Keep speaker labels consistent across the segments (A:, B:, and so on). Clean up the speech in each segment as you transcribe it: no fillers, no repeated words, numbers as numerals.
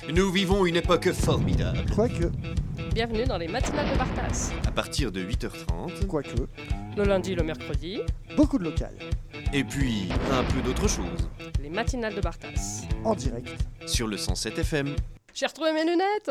A: Nous vivons une époque formidable.
B: Quoique,
C: Bienvenue dans les matinales de Bartas.
A: À partir de 8h30,
B: quoique,
C: Le lundi, le mercredi,
B: beaucoup de local,
A: et puis un peu d'autre chose,
C: les matinales de Bartas.
B: en direct.
A: sur le 107 FM.
C: J'ai retrouvé mes lunettes.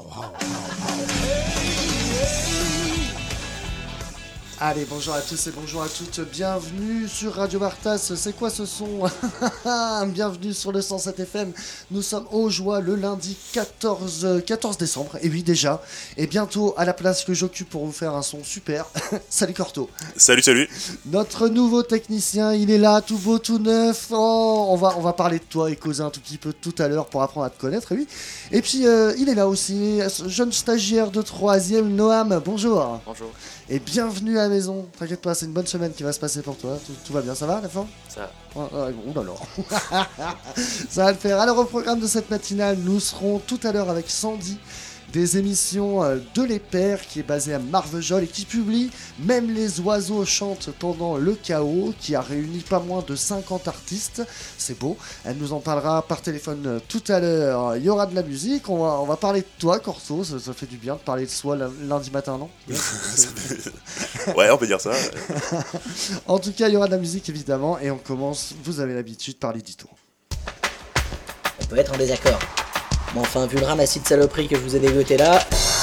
B: Allez, bonjour à tous et bonjour à toutes, bienvenue sur Radio Bartas. C'est quoi ce son? Bienvenue sur le 107 FM. Nous sommes au Joie le lundi 14 décembre, et oui déjà, et bientôt à la place que j'occupe pour vous faire un son super. Salut Corto.
D: Salut.
B: Notre nouveau technicien, il est là, tout beau, tout neuf. Oh, on va parler de toi et causer un tout petit peu tout à l'heure pour apprendre à te connaître, et oui. Et puis, il est là aussi, jeune stagiaire de 3e, Noam, bonjour.
E: Bonjour,
B: Et bienvenue à la maison. T'inquiète pas, c'est une bonne semaine qui va se passer pour toi. Tout va bien, ça va à la fin?
E: ça.
B: Oh là là. Ça va le faire. Alors au programme de cette matinale, nous serons tout à l'heure avec Sandy, des émissions de Les Pères, qui est basée à Marvejols et qui publie Même les oiseaux chantent pendant le chaos, qui a réuni pas moins de 50 artistes. C'est beau. Elle nous en parlera par téléphone tout à l'heure. Il y aura de la musique. On va parler de toi, Corso. Ça fait du bien de parler de soi lundi matin, non?
D: Ouais, on peut dire ça.
B: En tout cas, il y aura de la musique évidemment. Et on commence, vous avez l'habitude, par l'édito.
F: On peut être en désaccord. Mais enfin, vu le ramassis de saloperies que je vous ai dégoté là...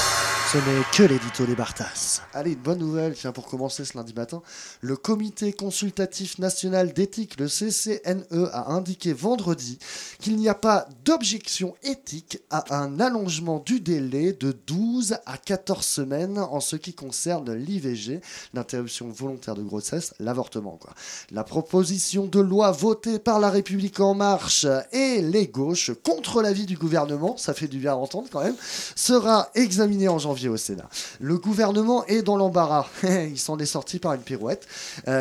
B: Ce n'est que l'édito des Bartas. Allez, une bonne nouvelle, tiens, pour commencer ce lundi matin. Le Comité consultatif national d'éthique, le CCNE, a indiqué vendredi qu'il n'y a pas d'objection éthique à un allongement du délai de 12 à 14 semaines en ce qui concerne l'IVG, l'interruption volontaire de grossesse, l'avortement, quoi. La proposition de loi votée par La République En Marche et les gauches, contre l'avis du gouvernement, ça fait du bien à entendre quand même, sera examinée en janvier au Sénat. Le gouvernement est dans l'embarras. Il s'en est sorti par une pirouette.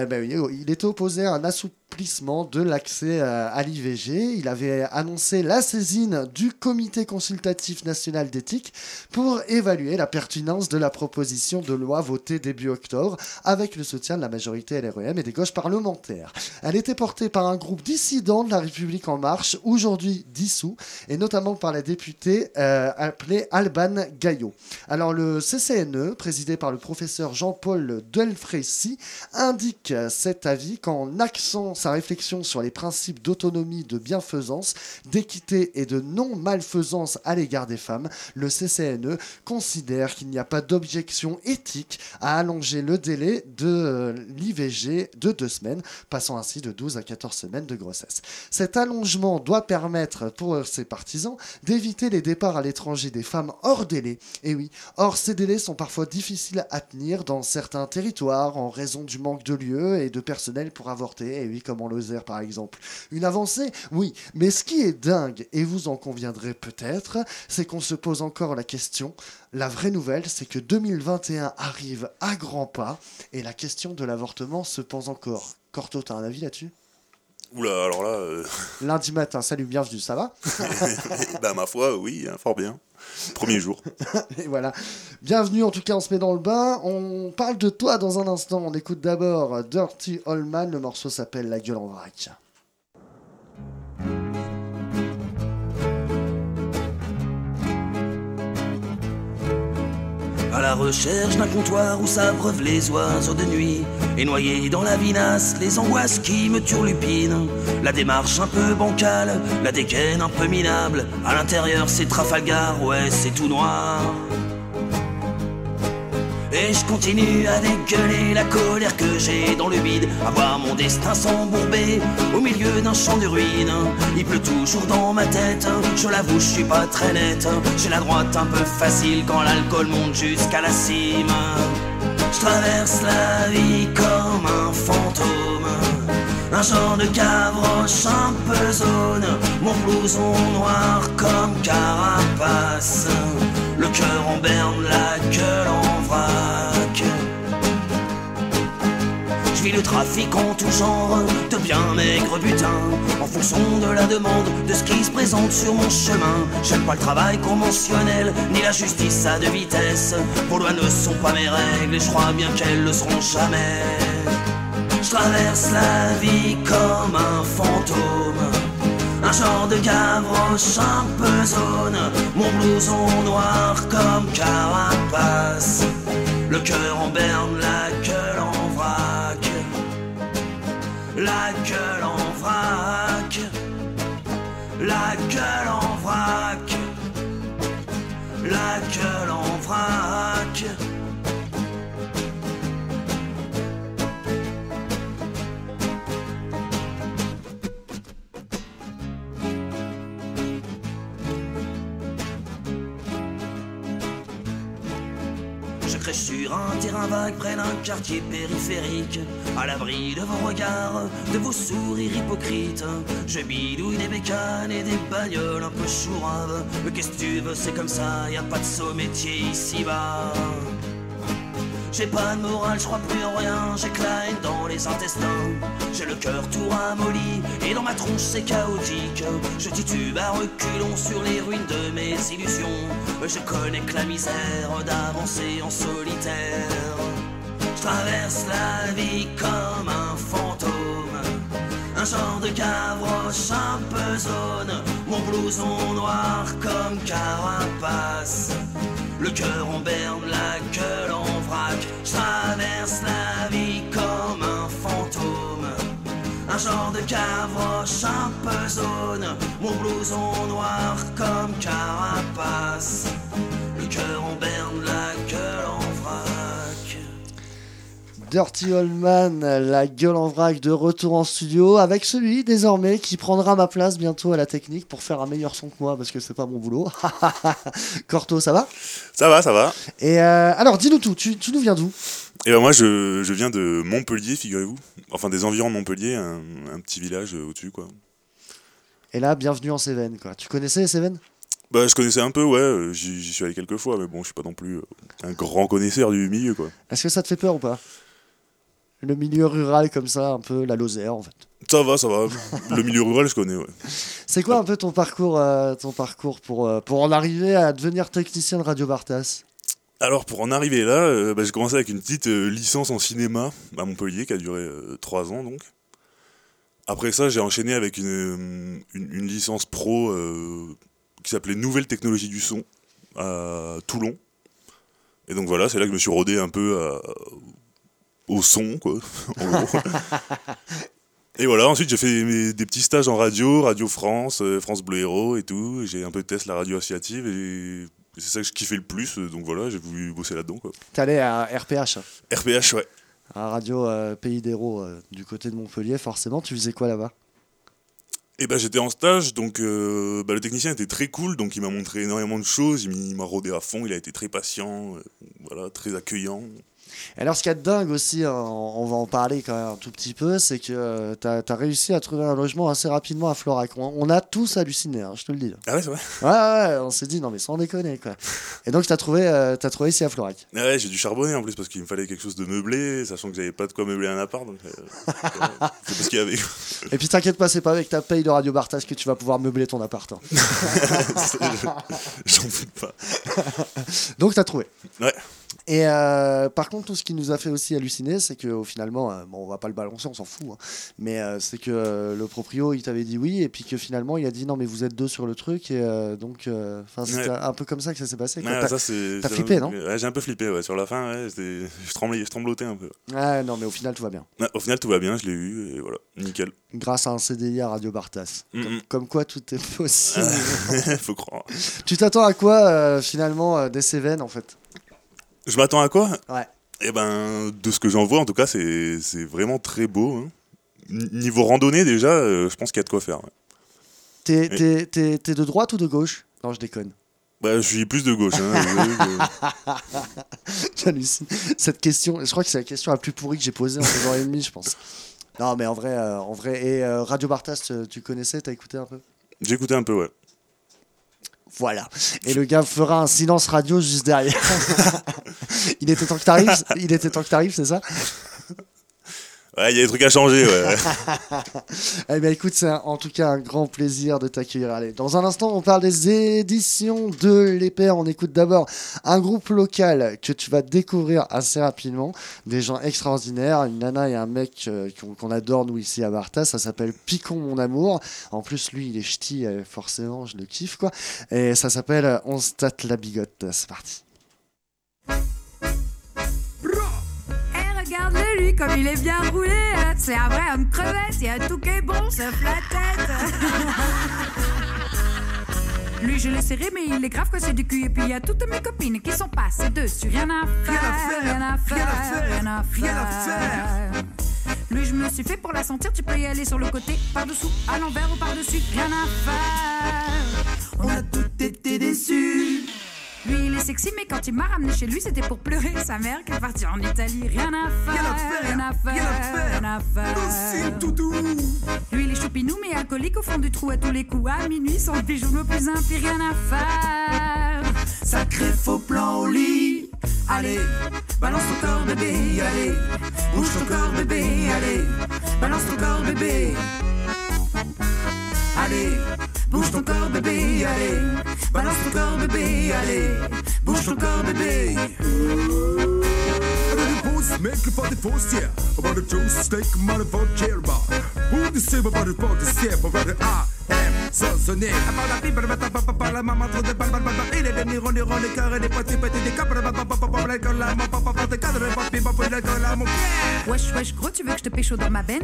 B: Il était opposé à un assouplissement de l'accès à l'IVG. Il avait annoncé la saisine du Comité consultatif national d'éthique pour évaluer la pertinence de la proposition de loi votée début octobre avec le soutien de la majorité LREM et des gauches parlementaires. Elle était portée par un groupe dissident de La République En Marche, aujourd'hui dissous, et notamment par la députée appelée Alban Gaillot. Alors le CCNE, présidé par le professeur Jean-Paul Delfrécy, indique cet avis qu'en axant sa réflexion sur les principes d'autonomie, de bienfaisance, d'équité et de non-malfaisance à l'égard des femmes, le CCNE considère qu'il n'y a pas d'objection éthique à allonger le délai de l'IVG de 2 semaines, passant ainsi de 12 à 14 semaines de grossesse. Cet allongement doit permettre pour ses partisans d'éviter les départs à l'étranger des femmes hors délai. Et oui, or ces délais sont parfois difficiles à tenir dans certains territoires en raison du manque de lieux et de personnel pour avorter. Et oui, comme en Lozère par exemple. Une avancée? Oui, mais ce qui est dingue, et vous en conviendrez peut-être, c'est qu'on se pose encore la question. La vraie nouvelle, c'est que 2021 arrive à grands pas et la question de l'avortement se pose encore. Corto, t'as un avis là-dessus?
D: Oula, alors là...
B: Lundi matin, salut, bienvenue, ça va?
D: Bah ma foi, oui, fort bien. Premier jour.
B: Et voilà. Bienvenue, en tout cas, on se met dans le bain. On parle de toi dans un instant. On écoute d'abord Dirty Old Man. Le morceau s'appelle La gueule en vrac.
G: À la recherche d'un comptoir où s'abreuvent les oiseaux de nuit, et noyés dans la vinasse, les angoisses qui me turlupinent. La démarche un peu bancale, la dégaine un peu minable. À l'intérieur c'est Trafalgar, ouais c'est tout noir. Et je continue à dégueuler la colère que j'ai dans le vide, à voir mon destin s'embourber au milieu d'un champ de ruines. Il pleut toujours dans ma tête, je l'avoue je suis pas très net. J'ai la droite un peu facile quand l'alcool monte jusqu'à la cime. Je traverse la vie comme un fantôme, un genre de Gavroche un peu zone. Mon blouson noir comme carapace, le cœur en berne, la gueule en vrac. Je vis le trafic en tout genre, de bien maigres butins, en fonction de la demande, de ce qui se présente sur mon chemin. J'aime pas le travail conventionnel, ni la justice à deux vitesses. Vos lois ne sont pas mes règles, et je crois bien qu'elles le seront jamais. Je traverse la vie comme un fantôme, Un genre de gavroche un peu zone, mon blouson noir comme carapace. Le cœur en berne, la gueule en vrac. La gueule en vrac. La gueule en vrac. La gueule en vrac. Je crèche sur un terrain vague près d'un quartier périphérique, à l'abri de vos regards, de vos sourires hypocrites. Je bidouille des bécanes et des bagnoles un peu chouraves. Mais qu'est-ce que tu veux, c'est comme ça, y a pas de saut métier ici-bas. J'ai pas de morale, je crois plus en rien, j'ai que la haine dans les intestins. J'ai le cœur tout ramolli et dans ma tronche c'est chaotique. Je titube à reculons sur les ruines de mes illusions. Je connais que la misère d'avancer en solitaire. Je traverse la vie comme un fantôme, un genre de gavroche un peu zone. Mon blouson noir comme carapace. Le cœur en berne, la gueule en vrac. Je traverse la vie comme un fantôme, un genre de gavroche un peu zone. Mon blouson noir comme carapace. Le cœur en berne, la gueule en vrac.
B: Dirty Old Man, la gueule en vrac, de retour en studio avec celui désormais qui prendra ma place bientôt à la technique pour faire un meilleur son que moi parce que c'est pas mon boulot. Corto, ça va ?
D: Ça va.
B: Et alors dis-nous tout, tu nous viens d'où ?
D: Et ben moi je viens de Montpellier, figurez-vous. Enfin des environs de Montpellier, un petit village au-dessus quoi.
B: Et là, bienvenue en Cévennes quoi. Tu connaissais les Cévennes ?
D: Bah je connaissais un peu, ouais, j'y suis allé quelques fois, mais bon, je suis pas non plus un grand connaisseur du milieu quoi.
B: Est-ce que ça te fait peur ou pas ? Le milieu rural comme ça, un peu la Lozère en fait.
D: Ça va. Le milieu rural, je connais, ouais.
B: C'est quoi un peu ton parcours pour en arriver à devenir technicien de Radio Bartas ?
D: Alors pour en arriver là, j'ai commencé avec une petite licence en cinéma à Montpellier qui a duré 3 ans donc. Après ça, j'ai enchaîné avec une licence pro qui s'appelait Nouvelles Technologies du Son à Toulon. Et donc voilà, c'est là que je me suis rodé un peu au son, quoi, en gros. Et voilà, ensuite j'ai fait des petits stages en Radio France, France Bleu Héros et tout. J'ai un peu testé la radio associative et c'est ça que je kiffais le plus. Donc voilà, j'ai voulu bosser là-dedans, quoi.
B: T'es allé à RPH ?
D: RPH, ouais.
B: À Radio Pays d'Héros, du côté de Montpellier, forcément. Tu faisais quoi là-bas ?
D: Et j'étais en stage, donc le technicien était très cool, donc il m'a montré énormément de choses, il m'a rodé à fond, il a été très patient, voilà, très accueillant.
B: Alors ce qu'il y a de dingue aussi, hein, on va en parler quand même un tout petit peu, c'est que t'as réussi à trouver un logement assez rapidement à Florac. On a tous halluciné, hein, je te le dis.
D: Ah ouais, c'est vrai ?
B: Ouais, on s'est dit non mais sans déconner quoi. Et donc t'as trouvé ici à Florac.
D: Ah ouais, j'ai dû charbonner en plus parce qu'il me fallait quelque chose de meublé, sachant que j'avais pas de quoi meubler un appart, donc c'est pas ce qu'il y avait.
B: Et puis t'inquiète pas, c'est pas avec ta paye de Radio Bartas que tu vas pouvoir meubler ton appart. Hein.
D: J'en doute pas.
B: Donc t'as trouvé.
D: Ouais.
B: Et par contre, tout ce qui nous a fait aussi halluciner, c'est que finalement, bon, on va pas le balancer, on s'en fout, hein, mais c'est que le proprio, il t'avait dit oui, et puis que finalement, il a dit non, mais vous êtes 2 sur le truc, et donc, c'était un peu comme ça que ça s'est passé. Quoi.
D: Ouais,
B: t'as flippé, non ?
D: Ouais, j'ai un peu flippé, ouais. Sur la fin, ouais, je tremblotais un peu.
B: Ouais, non, mais au final, tout va bien.
D: Ouais, au final, tout va bien, je l'ai eu, et voilà, nickel.
B: Grâce à un CDI à Radio Bartas. Comme quoi, tout est possible.
D: Faut croire.
B: Tu t'attends à quoi, finalement, des Cévennes, en fait ?
D: Je m'attends à quoi ?
B: Ouais.
D: Eh de ce que j'en vois, en tout cas, c'est vraiment très beau. Hein. Niveau randonnée, déjà, je pense qu'il y a de quoi faire. Ouais.
B: T'es de droite ou de gauche ? Non, je déconne.
D: Je suis plus de gauche. Hein,
B: J'hallucine. Cette question, je crois que c'est la question la plus pourrie que j'ai posée en 2h30, je pense. Non, mais en vrai. Et Radio Bartas, tu connaissais, t'as écouté un peu ?
D: J'ai écouté un peu, ouais.
B: Voilà. Et le gars fera un silence radio juste derrière. Il était temps que t'arrives, c'est ça ?
D: Ouais, il y a des trucs à changer, ouais.
B: Eh bien écoute, c'est en tout cas un grand plaisir de t'accueillir. Allez, dans un instant, on parle des éditions de Les Pairs. On écoute d'abord un groupe local que tu vas découvrir assez rapidement. Des gens extraordinaires, une nana et un mec qu'on adore nous ici à Bartas. Ça s'appelle Picon mon amour. En plus, lui, il est ch'ti, forcément, je le kiffe quoi. Et ça s'appelle On se tâte la bigote. C'est parti.
E: Regarde-le lui comme il est bien roulé. C'est un vrai homme crevette, il y a tout qui est bon sauf la tête. Lui je l'ai serré mais il est grave que c'est du cul. Et puis il y a toutes mes copines qui sont passées dessus. Rien à faire. Lui je me suis fait pour la sentir. Tu peux y aller sur le côté, par-dessous, à l'envers ou par-dessus. Rien à faire. On a tout été déçus. Lui il est sexy mais quand il m'a ramené chez lui c'était pour pleurer sa mère qui est partie en Italie. Rien à faire. Lui il est choupinou mais alcoolique au fond du trou à tous les coups. À minuit son bijou le plus impie. Rien à faire. Sacré faux plan au lit. Allez, balance ton corps bébé. Allez, bouge ton corps bébé. Allez, balance ton corps bébé. Allez, bouge ton corps bébé, allez, balance ton corps bébé, allez, bouge ton corps bébé.
H: Make about the force, yeah. About the juice, steak, money for chair bar. Who the save about the body, step about the I am sonné. About la pipe, la maman trop de bal. Il est des nirons, des carrés, des petits, des capes, des cadres,
E: Wesh, gros, tu veux que je te pécho dans ma Benz?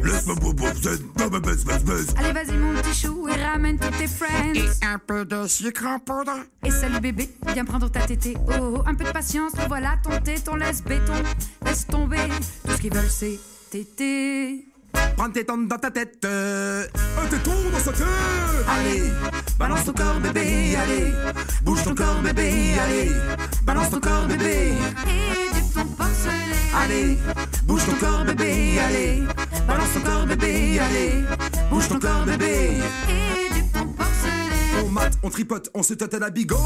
E: Allez, vas-y, mon petit chou, et ramène tous tes friends.
H: Et un peu de sucre en poudre.
E: Et salut bébé, viens prendre ta tétée. Oh, un peu de patience, le voilà, ton téton, laisse béton. Laisse tomber, tout ce qu'ils veulent c'est tété.
H: Prends tes tentes dans ta tête. Un téton dans sa tête.
E: Allez, balance ton corps bébé, allez. Bouge ton corps bébé, allez. Balance ton corps bébé. Et du ton porcelet. Allez, bouge ton corps bébé, allez. Balance ton corps bébé, allez. Bouge ton corps bébé. Et du ton porcelet.
H: On mate, on tripote, on se tâte à la bigot.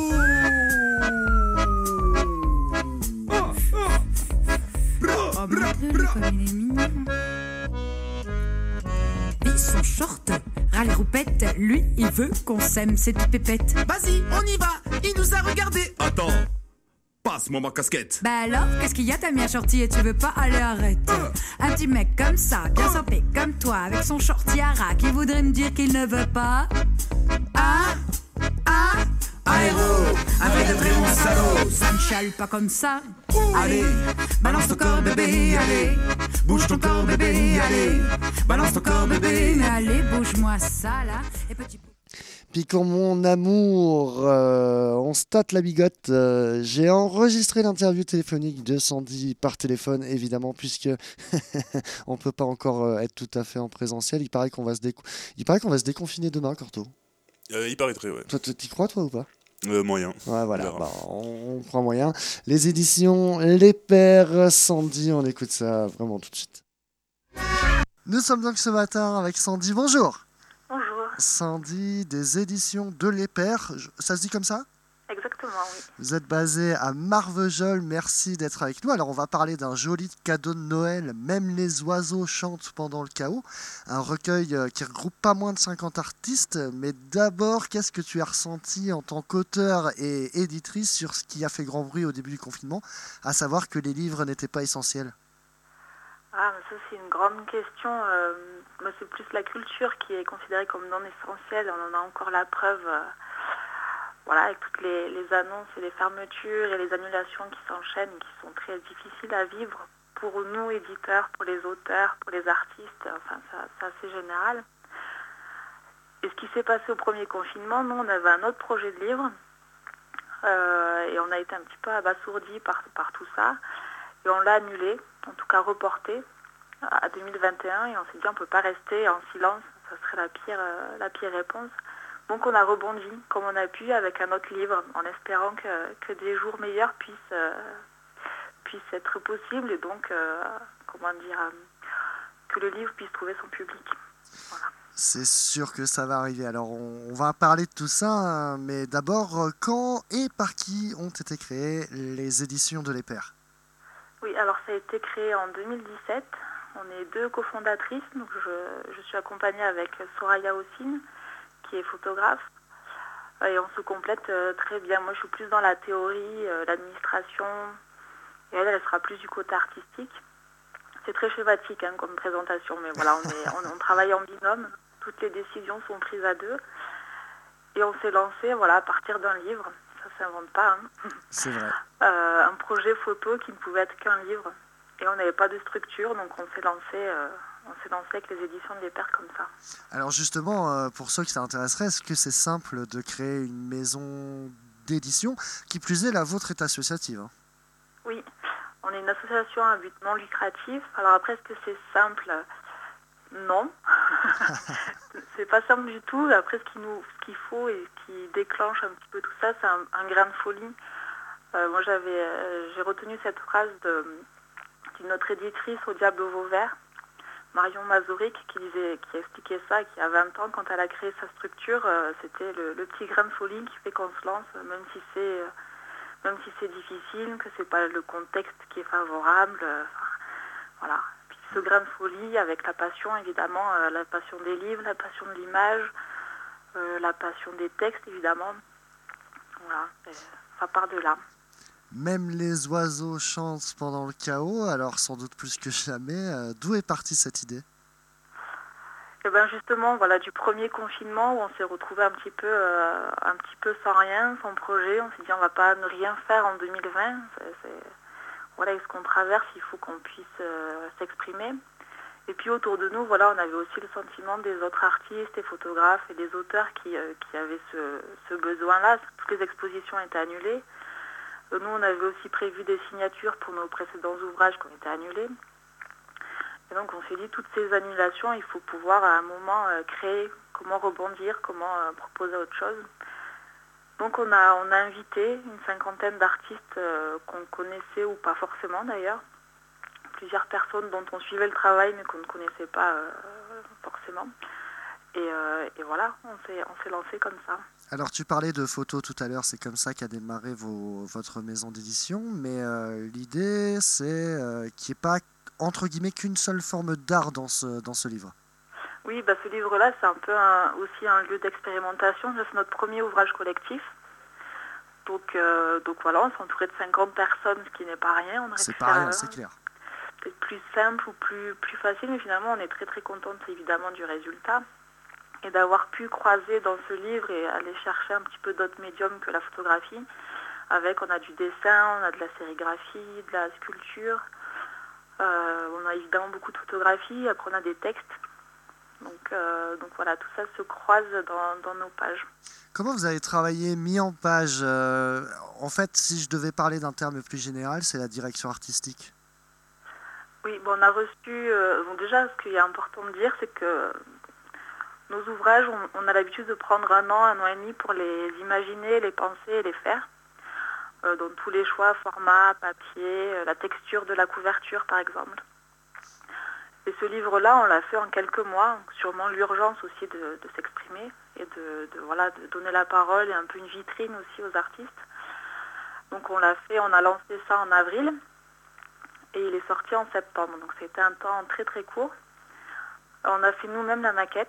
E: Oh, montre-le comme il est mignon. Vit son short, râle roupette. Lui, il veut qu'on s'aime, c'est tout pépette.
H: Vas-y, on y va, il nous a regardé. Attends, passe-moi ma casquette.
E: Bah alors, qu'est-ce qu'il y a, t'as mis un shorty et tu veux pas aller arrête. Un petit mec comme ça, bien santé comme toi, avec son shorty à ras, qui voudrait me dire qu'il ne veut pas.
H: Aéro, un vrai de très bon salaud.
E: Ça ne chale pas comme ça.
H: Allez, balance ton corps bébé, allez. Bouge ton corps bébé, allez. Balance ton corps bébé.
E: Mais allez, bouge-moi ça là. Et petit...
B: Picon mon amour, on se tâte la bigote. J'ai enregistré l'interview téléphonique de Sandy par téléphone, évidemment, puisque on peut pas encore être tout à fait en présentiel. Il paraît qu'on va se déconfiner demain, Corto.
D: Il paraîtrait, ouais.
B: Toi, t'y crois, toi, ou pas?
D: Moyen.
B: Ouais, voilà, bah, on prend moyen. Les éditions Les Pairs, Sandy, on écoute ça vraiment tout de suite. Nous sommes donc ce matin avec Sandy. Bonjour.
I: Bonjour.
B: Sandy, des éditions de Les Pairs. Ça se dit comme ça?
I: Exactement, oui.
B: Vous êtes basé à Marvejols, merci d'être avec nous. Alors on va parler d'un joli cadeau de Noël, Même les oiseaux chantent pendant le chaos. Un recueil qui regroupe pas moins de 50 artistes. Mais d'abord, qu'est-ce que tu as ressenti en tant qu'auteur et éditrice sur ce qui a fait grand bruit au début du confinement, à savoir que les livres n'étaient pas essentiels?
I: Ah, mais ça c'est une grande question. Moi, c'est plus la culture qui est considérée comme non essentielle. On en a encore la preuve. Voilà, avec toutes les annonces et les fermetures et les annulations qui s'enchaînent, qui sont très difficiles à vivre pour nous, éditeurs, pour les auteurs, pour les artistes. Enfin, c'est assez général. Et ce qui s'est passé au premier confinement, nous, on avait un autre projet de livre. Et on a été un petit peu abasourdis par tout ça. Et on l'a annulé, en tout cas reporté à 2021. Et on s'est dit, on ne peut pas rester en silence. Ça serait la pire réponse. Donc on a rebondi comme on a pu avec un autre livre, en espérant que des jours meilleurs puissent être possibles et donc que le livre puisse trouver son public. Voilà.
B: C'est sûr que ça va arriver. Alors on va parler de tout ça, hein, mais d'abord, quand et par qui ont été créées les éditions de Les Pairs?
I: Oui, alors ça a été créé en 2017. On est 2 cofondatrices, donc je suis accompagnée avec Soraya Ossine, qui est photographe. Et on se complète très bien. Moi, je suis plus dans la théorie, l'administration, et elle sera plus du côté artistique. C'est très schématique comme présentation, mais voilà, on travaille en binôme. Toutes les décisions sont prises à 2. Et on s'est lancé à partir d'un livre. Ça ne s'invente pas.
B: C'est vrai.
I: Un projet photo qui ne pouvait être qu'un livre. Et on n'avait pas de structure, donc on s'est lancé avec les éditions de l'Épère comme ça.
B: Alors justement, pour ceux qui s'intéresseraient, est-ce que c'est simple de créer une maison d'édition? Qui plus est, la vôtre est associative.
I: Oui, on est une association à but non lucratif. Alors après, est-ce que c'est simple? Non. C'est pas simple du tout. Après, ce qu'il faut et ce qui déclenche un petit peu tout ça, c'est un grain de folie. Moi, j'ai retenu cette phrase d'une autre éditrice au Diable au Vauvert, Marion Mazuric, qui expliquait ça, qui a 20 ans, quand elle a créé sa structure, c'était le petit grain de folie qui fait qu'on se lance, même si c'est difficile, que c'est pas le contexte qui est favorable. Voilà. Puis ce grain de folie, avec la passion, évidemment, la passion des livres, la passion de l'image, la passion des textes, évidemment. Voilà, ça part de là.
B: Même les oiseaux chantent pendant le chaos, alors sans doute plus que jamais. D'où est partie cette idée?
I: Et bien justement, du premier confinement où on s'est retrouvé un petit peu sans rien, sans projet. On s'est dit on va pas ne rien faire en 2020. Avec ce qu'on traverse, il faut qu'on puisse s'exprimer. Et puis autour de nous, on avait aussi le sentiment des autres artistes et photographes et des auteurs qui avaient ce besoin-là. Toutes les expositions étaient annulées. Nous, on avait aussi prévu des signatures pour nos précédents ouvrages qui ont été annulés. Et donc, on s'est dit, toutes ces annulations, il faut pouvoir à un moment créer, comment rebondir, comment proposer autre chose. Donc, on a invité une 50aine d'artistes qu'on connaissait ou pas forcément d'ailleurs. Plusieurs personnes dont on suivait le travail mais qu'on ne connaissait pas forcément. Et voilà, on s'est lancé comme ça.
B: Alors tu parlais de photos tout à l'heure, c'est comme ça qu'a démarré votre maison d'édition, mais l'idée c'est qu'il n'y ait pas, entre guillemets, qu'une seule forme d'art dans ce livre.
I: Oui, ce livre-là c'est un peu aussi un lieu d'expérimentation. C'est notre premier ouvrage collectif. Donc voilà, on s'est entouré de 50 personnes, ce qui n'est pas rien.
B: C'est pas rien, c'est clair.
I: Peut-être plus simple ou plus facile, mais finalement on est très très contente évidemment du résultat. Et d'avoir pu croiser dans ce livre et aller chercher un petit peu d'autres médiums que la photographie. On a du dessin, on a de la sérigraphie, de la sculpture. On a évidemment beaucoup de photographie, après on a des textes. Donc voilà, tout ça se croise dans nos pages.
B: Comment vous avez travaillé, mis en page En fait, si je devais parler d'un terme plus général, c'est la direction artistique.
I: Oui, on a reçu... déjà, ce qui est important de dire, c'est que nos ouvrages, on a l'habitude de prendre 1 an et demi pour les imaginer, les penser et les faire. Donc tous les choix, format, papier, la texture de la couverture par exemple. Et ce livre-là, on l'a fait en quelques mois, sûrement l'urgence aussi de s'exprimer et de donner la parole et un peu une vitrine aussi aux artistes. Donc on a lancé ça en avril et il est sorti en septembre. Donc c'était un temps très très court. On a fait nous-mêmes la maquette.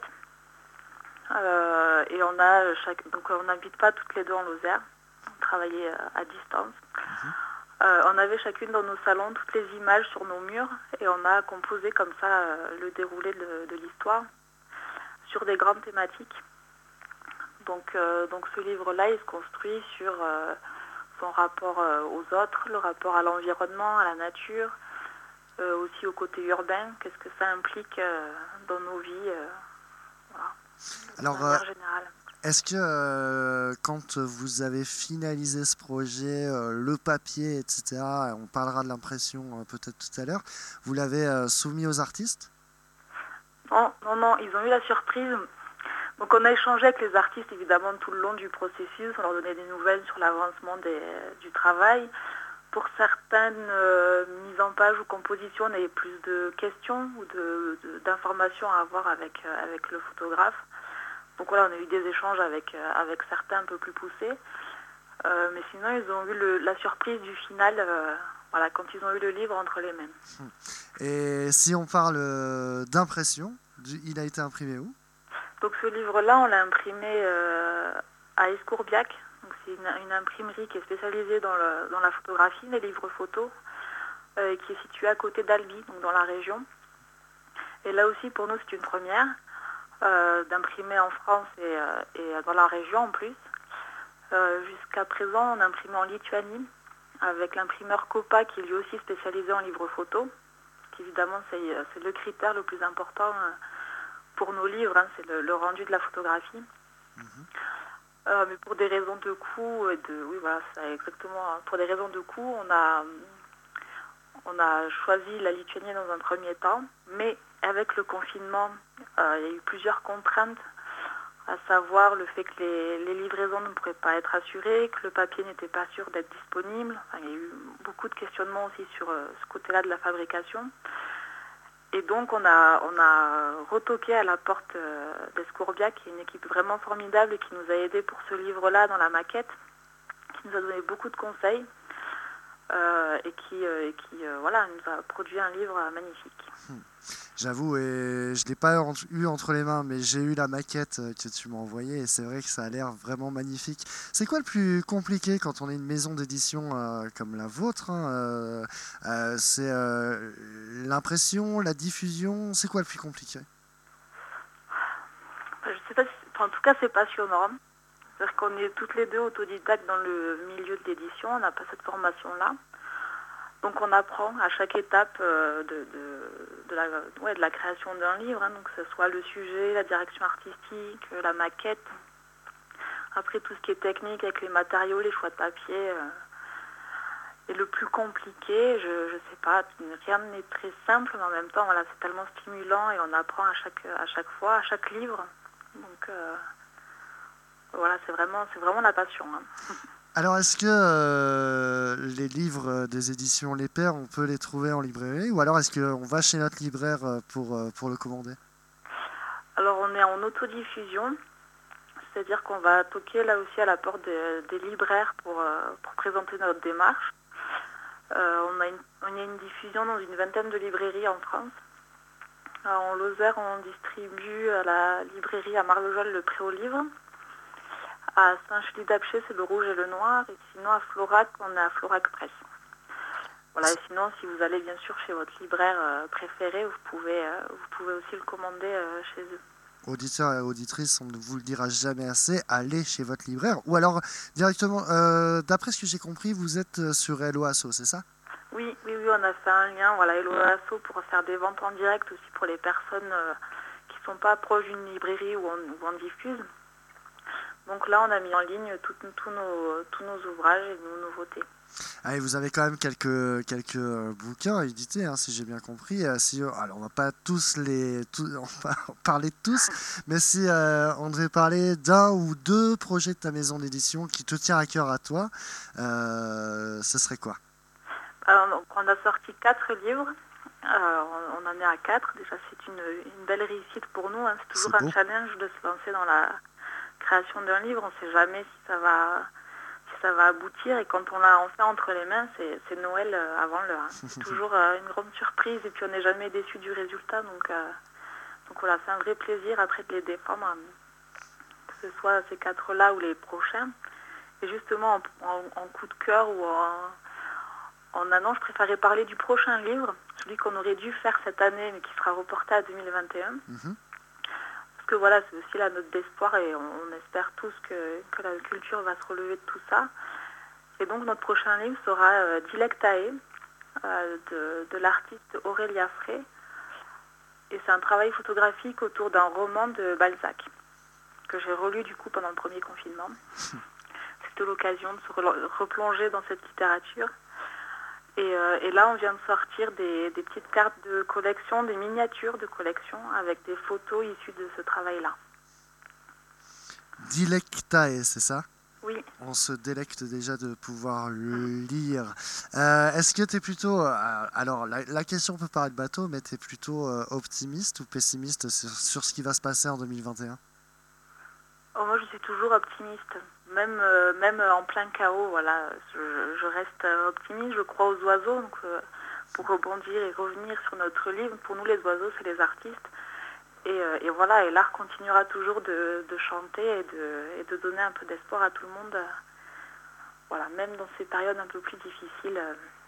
I: Et on n'habite pas toutes les deux en Lozère, on travaillait à distance. On avait chacune dans nos salons toutes les images sur nos murs et on a composé comme ça le déroulé de l'histoire sur des grandes thématiques. Donc ce livre-là, il se construit sur son rapport aux autres, le rapport à l'environnement, à la nature, aussi au côté urbain, qu'est-ce que ça implique dans nos vies. Voilà.
B: Alors, est-ce que quand vous avez finalisé ce projet, le papier, etc., on parlera de l'impression peut-être tout à l'heure, vous l'avez soumis aux artistes?
I: Non, ils ont eu la surprise. Donc on a échangé avec les artistes évidemment tout le long du processus, on leur donnait des nouvelles sur l'avancement du travail. Pour certaines mises en page ou compositions, on avait plus de questions ou d'informations à avoir avec le photographe. Donc voilà, on a eu des échanges avec certains un peu plus poussés. Mais sinon, ils ont eu la surprise du final voilà, quand ils ont eu le livre entre les mains.
B: Et si on parle d'impression, il a été imprimé où?
I: Donc ce livre-là, on l'a imprimé à Escourbiac. Donc c'est une imprimerie qui est spécialisée dans la photographie, les livres photos, qui est située à côté d'Albi, donc dans la région. Et là aussi, pour nous, c'est une première d'imprimer en France et dans la région en plus. Jusqu'à présent, on imprimait en Lituanie avec l'imprimeur Copa qui est lui aussi spécialisé en livres photos. Évidemment, c'est le critère le plus important pour nos livres, hein, c'est le rendu de la photographie. Mais pour des raisons de coût, oui, voilà, c'est exactement. Pour des raisons de coût, on a choisi la Lituanie dans un premier temps, mais avec le confinement, il y a eu plusieurs contraintes, à savoir le fait que les livraisons ne pourraient pas être assurées, que le papier n'était pas sûr d'être disponible. Enfin, il y a eu beaucoup de questionnements aussi sur ce côté-là de la fabrication. Et donc on a retoqué à la porte d'Escourbiac, qui est une équipe vraiment formidable et qui nous a aidés pour ce livre-là dans la maquette, qui nous a donné beaucoup de conseils et qui voilà, nous a produit un livre magnifique.
B: J'avoue, et je ne l'ai pas eu entre les mains, mais j'ai eu la maquette que tu m'as envoyée et c'est vrai que ça a l'air vraiment magnifique. C'est quoi le plus compliqué quand on est une maison d'édition comme la vôtre, hein, c'est l'impression, la diffusion, c'est quoi le plus compliqué?
I: Je sais pas, en tout cas c'est passionnant. C'est-à-dire qu'on est toutes les deux autodidactes dans le milieu de l'édition, on n'a pas cette formation-là. Donc on apprend à chaque étape de la création d'un livre, hein, donc que ce soit le sujet, la direction artistique, la maquette. Après tout ce qui est technique avec les matériaux, les choix de papier. Et le plus compliqué, je sais pas, rien n'est très simple, mais en même temps voilà, c'est tellement stimulant et on apprend à chaque fois, à chaque livre. Donc voilà, c'est vraiment la passion. Hein.
B: Alors, est-ce que les livres des éditions Les Pères, on peut les trouver en librairie ou alors est-ce qu'on va chez notre libraire pour le commander?
I: Alors, on est en autodiffusion, c'est-à-dire qu'on va toquer là aussi à la porte des libraires pour présenter notre démarche. On a une diffusion dans une vingtaine de librairies en France. En Lozère, on distribue à la librairie à Marvejols le Pré aux Livres. À Saint-Chély-d'Apcher, c'est le rouge et le noir. Et sinon, à Florac, on est à Florac Presse. Voilà, et sinon, si vous allez bien sûr chez votre libraire préféré, vous pouvez aussi le commander chez eux.
B: Auditeurs et auditrices, on ne vous le dira jamais assez, allez chez votre libraire. Ou alors, directement, d'après ce que j'ai compris, vous êtes sur Hello Asso, c'est ça?
I: Oui, on a fait un lien, voilà, Hello Asso, pour faire des ventes en direct aussi pour les personnes qui ne sont pas proches d'une librairie où on diffuse. Donc là, on a mis en ligne tous nos ouvrages et nos nouveautés.
B: Ah, et vous avez quand même quelques bouquins édités, hein, si j'ai bien compris. Alors, on va pas on va en parler de tous, mais si on devait parler d'un ou deux projets de ta maison d'édition qui te tient à cœur à toi, ce serait quoi?
I: Alors, donc, on a sorti 4 livres. On en est à 4. Déjà, c'est une belle réussite pour nous. Hein. C'est toujours un challenge de se lancer dans la création d'un livre. On ne sait jamais si ça va aboutir. Et quand on l'a enfin entre les mains, c'est Noël avant l'heure. Hein. C'est toujours une grande surprise. Et puis, on n'est jamais déçu du résultat. Donc voilà, c'est un vrai plaisir après de les défendre. Que ce soit ces 4-là ou les prochains. Et justement, en coup de cœur ou en annonce, je préférais parler du prochain livre, celui qu'on aurait dû faire cette année, mais qui sera reporté à 2021. Parce que voilà, c'est aussi la note d'espoir et on espère tous que la culture va se relever de tout ça. Et donc notre prochain livre sera Dilectae, de l'artiste Aurélia Frey. Et c'est un travail photographique autour d'un roman de Balzac, que j'ai relu du coup pendant le premier confinement. C'était l'occasion de se replonger dans cette littérature. Et là, on vient de sortir des petites cartes de collection, des miniatures de collection avec des photos issues de ce travail-là.
B: Dilectae, c'est ça?
I: Oui.
B: On se délecte déjà de pouvoir le lire. Est-ce que tu es plutôt... alors, la question peut paraître bateau, mais tu es plutôt optimiste ou pessimiste sur ce qui va se passer en 2021?
I: Moi, je suis toujours optimiste. même en plein chaos, voilà, je reste optimiste, je crois aux oiseaux, donc pour rebondir et revenir sur notre livre, pour nous les oiseaux c'est les artistes, et voilà, et l'art continuera toujours de chanter et de donner un peu d'espoir à tout le monde, voilà, même dans ces périodes un peu plus difficiles,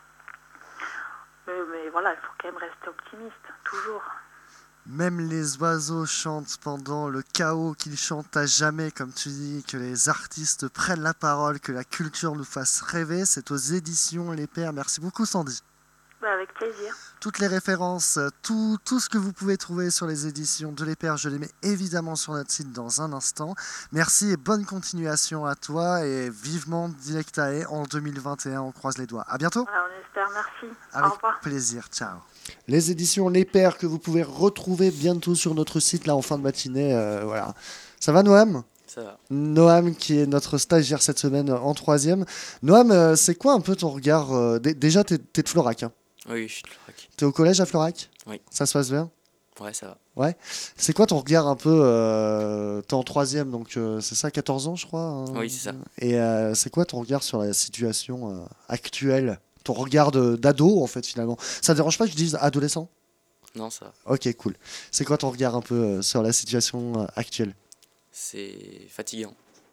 I: mais voilà, il faut quand même rester optimiste, toujours.
B: Même les oiseaux chantent pendant le chaos, qu'ils chantent à jamais, comme tu dis, que les artistes prennent la parole, que la culture nous fasse rêver. C'est aux éditions Les Pères. Merci beaucoup, Sandy.
I: Avec plaisir.
B: Toutes les références, tout ce que vous pouvez trouver sur les éditions de Les Pères, je les mets évidemment sur notre site dans un instant. Merci et bonne continuation à toi et vivement Dilectae en 2021. On croise les doigts. À bientôt.
I: Voilà, on espère, merci.
B: Avec
I: Au revoir.
B: plaisir. Ciao. Les éditions Les Pères que vous pouvez retrouver bientôt sur notre site là en fin de matinée. Voilà. Ça va, Noam ?
J: Ça va.
B: Noam qui est notre stagiaire cette semaine en 3e. Noam, c'est quoi un peu ton regard déjà, t'es de Florac, hein ?
J: Oui, je suis de Florac.
B: T'es au collège à Florac ?
J: Oui.
B: Ça se passe bien ?
J: Ouais, ça va.
B: Ouais. C'est quoi ton regard un peu t'es en 3e, donc c'est ça, 14 ans, je crois hein ?
J: Oui, c'est ça.
B: Et c'est quoi ton regard sur la situation actuelle ? Ton regard d'ado, en fait, finalement. Ça te dérange pas que je dise adolescent ?
J: Non, ça va.
B: Ok, cool. C'est quoi ton regard un peu sur la situation actuelle ?
J: C'est fatigant.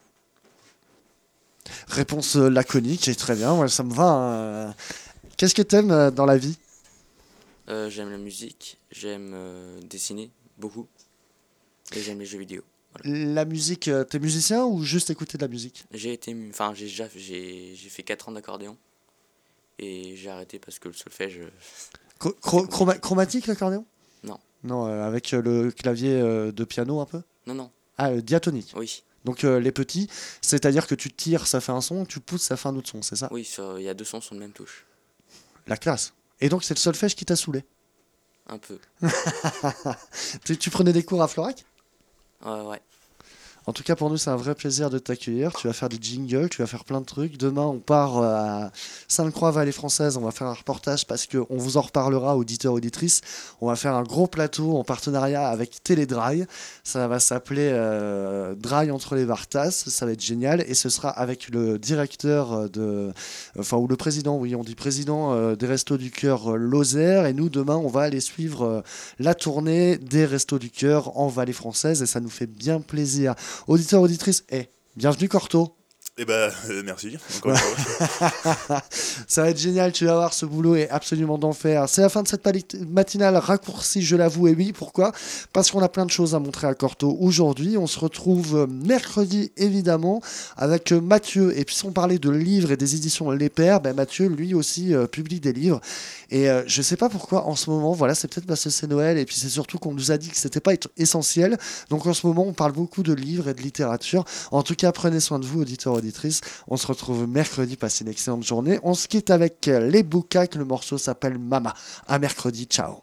B: Réponse laconique, et très bien, ouais, ça me va. Hein. Qu'est-ce que t'aimes dans la vie ?
J: J'aime la musique, j'aime dessiner, beaucoup. Et j'aime les jeux vidéo. Voilà.
B: La musique, t'es musicien ou juste écouter de la musique ?
J: J'ai fait 4 ans d'accordéon. Et j'ai arrêté parce que le solfège...
B: Chromatique, l'accordéon ?
J: Non.
B: Non, avec le clavier de piano un peu ?
J: Non.
B: Ah, diatonique ?
J: Oui.
B: Donc les petits, c'est-à-dire que tu tires, ça fait un son, tu pousses, ça fait un autre son, c'est ça ?
J: Oui, il y a 2 sons sur la même touche.
B: La classe. Et donc c'est le solfège qui t'a saoulé ?
J: Un peu.
B: Tu prenais des cours à Florac ?
J: Ouais.
B: En tout cas, pour nous, c'est un vrai plaisir de t'accueillir. Tu vas faire des jingles, tu vas faire plein de trucs. Demain, on part à Sainte-Croix-Vallée Française. On va faire un reportage parce qu'on vous en reparlera, auditeurs, auditrices. On va faire un gros plateau en partenariat avec Télédrail. Ça va s'appeler Drail entre les Vartas. Ça va être génial. Et ce sera avec le directeur ou le président, oui, on dit président des Restos du Cœur Lozère. Et nous, demain, on va aller suivre la tournée des Restos du Cœur en Vallée Française. Et ça nous fait bien plaisir. Auditeurs, auditrices, bienvenue Corto.
D: Merci, encore une fois.
B: Ça va être génial, tu vas voir, ce boulot est absolument d'enfer. C'est la fin de cette matinale raccourcie, je l'avoue, et oui, pourquoi ? Parce qu'on a plein de choses à montrer à Corto aujourd'hui. On se retrouve mercredi, évidemment, avec Mathieu. Et puis, si on parlait de livres et des éditions Les Pères, Mathieu, lui aussi, publie des livres. Et je sais pas pourquoi, en ce moment, voilà, c'est peut-être parce que c'est Noël, et puis c'est surtout qu'on nous a dit que c'était pas essentiel. Donc, en ce moment, on parle beaucoup de livres et de littérature. En tout cas, prenez soin de vous, auditeurs, auditrices. On se retrouve mercredi, passez une excellente journée. On se quitte avec les Boucaques, le morceau s'appelle Mama. À mercredi, ciao.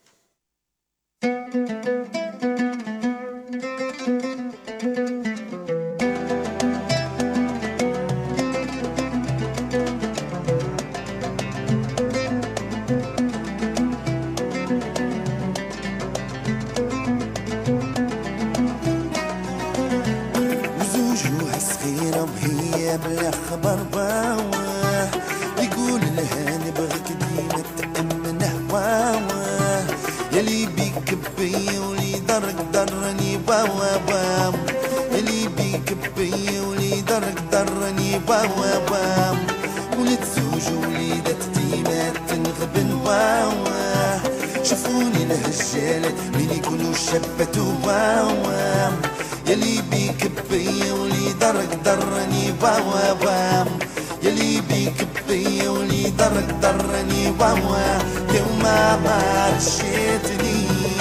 K: بالخبر باوه يقول لها نبغيك ديما تأمن هواوه يلي بيك بي ولي درك درني باوه باوه يلي بيك بي ولي درك درني باوه باوه ولد زوج وليدات ديما تنغبن واوه شوفوني الهجالات مين يكونوا شبتوا واوه يلي بيك بي ولي درك درني واوا وام يلي بيك بي ولي درك درني واوا يوم ما رشيتني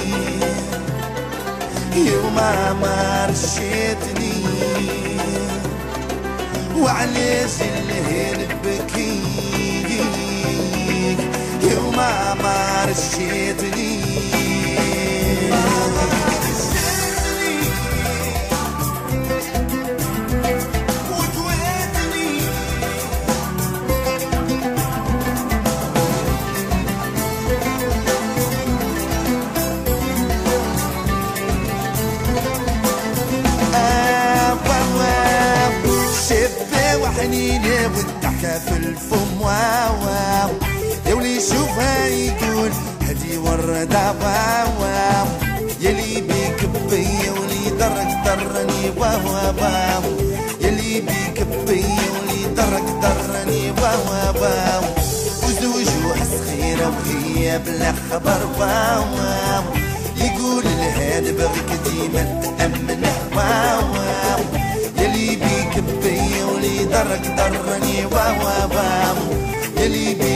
K: يوم ما رشيتني وعليش الليل بكيك يوم ما رشيتني وحنينة والضحكة في الفم واو يا ولي شوفها يقول هدي وردة واو يلي بيك بيا ولي درني واو يلي بيك بيا ولي درني واو وزوج وحصغيرة وهي بلا خبر واو يقول الهاد بغيك ديما تأمن واو يلي بيك بيا ولي درني واو يلي بيك